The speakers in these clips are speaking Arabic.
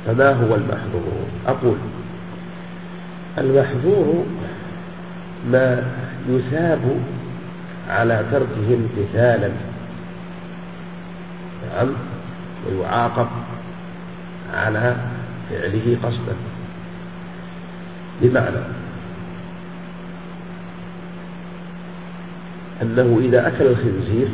فما هو المحظور؟ أقول المحظور ما يثاب على تركه امتثالا، نعم، ويعاقب على فعله قصدا. بمعنى أنه إذا أكل الخنزير،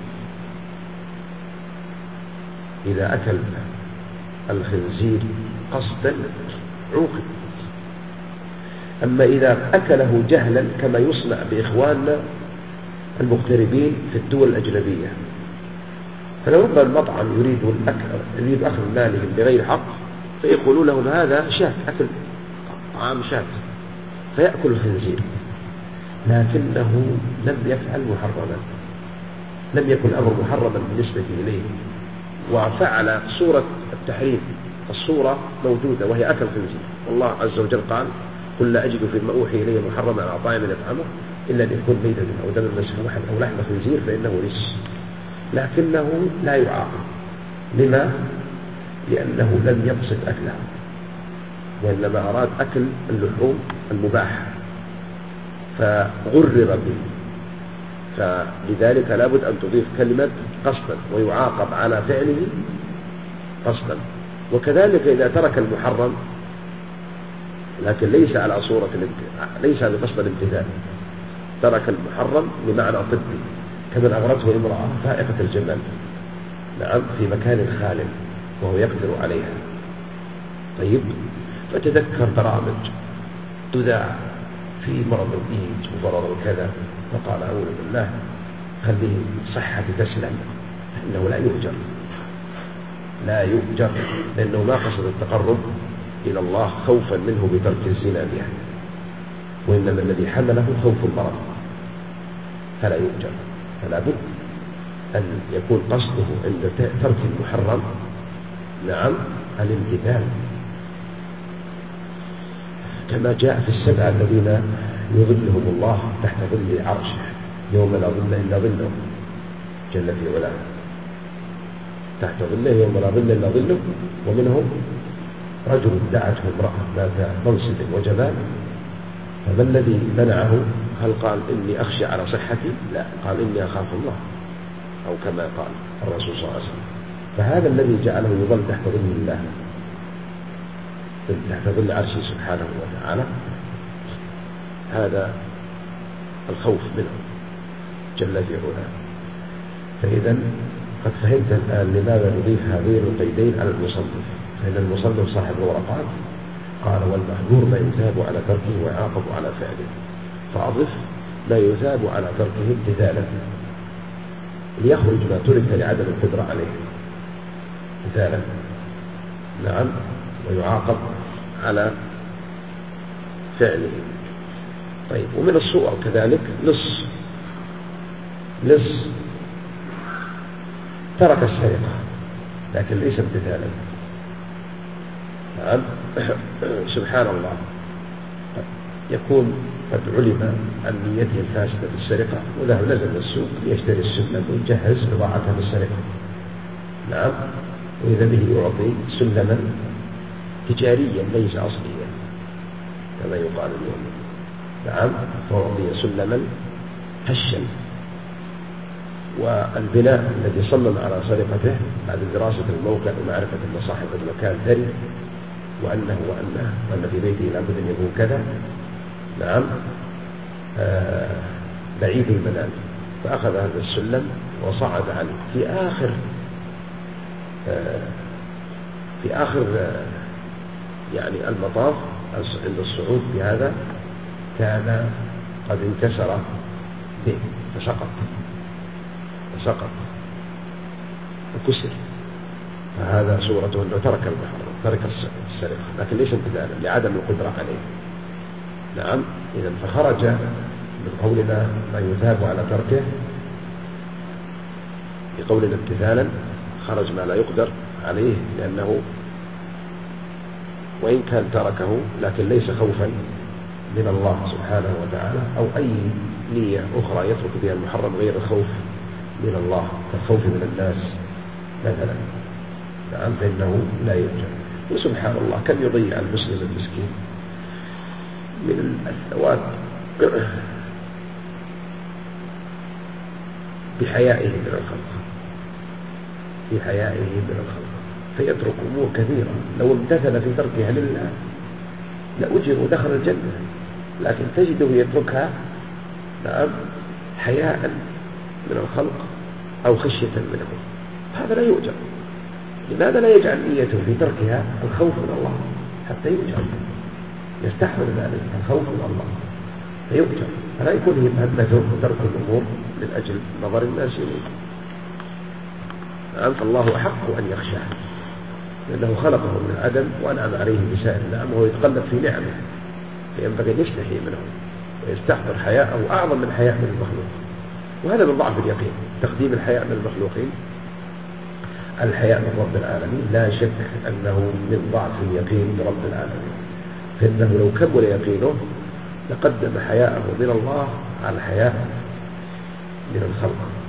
إذا أكل الخنزير قصدا عوقب. أما إذا أكله جهلا كما يصنع بإخواننا المغتربين في الدول الأجنبية، فلو ربما المطعم يريد أخذ مالهم بغير حق، فيقولون لهم هذا شاة، أكل طعام شاة، فيأكل الخنزير، لكنه لم يفعل محرما، لم يكن الأمر محرما بالنسبة إليه، وفعل صورة التحريم، الصورة موجودة وهي أكل الخنزير. والله عز وجل قال: قل لا أجد فيما أوحي إلي محرما على طاعم يطعمه إلا أن يكون ميتا أو دما مسفوحا أو لحم خنزير فإنه رجس، لكنه لا يعاقب. لما؟ لأنه لم يقصد أكلها، وإنما أراد أكل اللحوم المباح فغرر به، فلذلك لابد أن تضيف كلمة قصدا، ويعاقب على فعله قصدا. وكذلك إذا ترك المحرم لكن ليس على صورة ليس بقصد الامتثال، ترك المحرم بمعنى طبي، كمن أغرته امرأة فائقة الجمال، نعم، في مكان خال وهو يقدر عليها، طيب، فتذكر برامج تذاع في مرض الإيد وضرر كذا، فقال: أعوذ بالله، خليه صحتي تسلم، فإنه لا يؤجر، لأنه ما قصد التقرب إلى الله خوفا منه بترك الزنا بها، وإنما الذي حمله خوف المرض، فلا يؤجر. فلا بد أن يكون قصده عند ترك المحرم، نعم، الامتثال، كما جاء في السبعة الذين يظلهم الله تحت ظل عرشه يوم لا ظل إلا ظله جل في علاه، تحت ظله يوم لا ظل إلا ظله. ومنهم رجل دعته امرأة ذات منصب وجمال، فما الذي منعه؟ هل قال: إني أخشى على صحتي؟ لا، قال: إني أخاف الله، أو كما قال الرسول صلى الله عليه وسلم. فهذا الذي جعله يظل تحت ظل الله، تحت ظل عرشه سبحانه وتعالى، هذا الخوف منه جل في علاه. فإذا قد فهمت الآن لماذا نضيف هذين القيدين على المصنف، فإن المصنف صاحب الورقات قال: والمحظور ما يثاب على تركه ويعاقب على فعله، فأضف ما يثاب على تركه امتثالا ليخرج ما ترك لعدم القدرة عليه امتثالا، نعم، ويعاقب على فعله. طيب، ومن الصور كذلك لص ترك السرقة لكن ليس امتثالا، نعم، سبحان الله، يكون قد علم عن نيته الفاسدة في السرقة وله نزل السوق ليشتري السلم ويجهز بضاعته للسرقة، نعم، وإذا به يعطي سلما تجاريا ليس أصليا كما يقال اليوم، نعم، فأعطي سلما هشا. والبناء الذي صمم على سرقته بعد دراسة الموقع ومعرفة أن صاحب المكان ثري وأن في بيته لابد أن يكون كذا، نعم، بعيد المنام، فأخذ هذا السلم وصعد عنه في آخر يعني المطاف عند الصعود بهذا كان قد انكسر به فسقط وكسر، فهذا صورته أنه ترك المحرم، ترك السرقة لكن ليس امتثالا لعدم القدرة عليه، نعم. إذن فخرج من قولنا ما يثاب على تركه بقولنا امتثالا، خرج ما لا يقدر عليه، لأنه وإن كان تركه لكن ليس خوفا من الله سبحانه وتعالى أو أي نية أخرى يترك بها المحرم غير الخوف من الله كالخوف من الناس مثلا، نعم، فإنه لا يرجع. وسبحان الله كم يضيع المسلم المسكين من الثواب بحيائه من الخلق، بحيائه من الخلق، فيترك أمور كثيرة لو امتثل في تركها لله لأجر ودخل الجنة، لكن تجده يتركها نعم حياء من الخلق أو خشية منهم، هذا لا يؤجر. لماذا لا يجعل نيته في تركها الخوف من الله حتى يؤجر؟ يستحمل ذلك الخوف من الله فيؤجر، فلا يكون همته ترك الأمور من أجل نظر الناس إليه. فالله أحق أن يخشاه لأنه خلقه من عدم وأنعم عليه بسائر النعم وهو يتقلب في نعمه، فينبغي أن يستحي منه ويستحضر حياءه أعظم من حياء من المخلوق. وهذا من ضعف اليقين، تقديم الحياء من المخلوقين الحياء من رب العالمين لا شك أنه من ضعف اليقين برب العالمين، فإنه لو كمل يقينه لقدم حياءه من الله على الحياء من الخلق.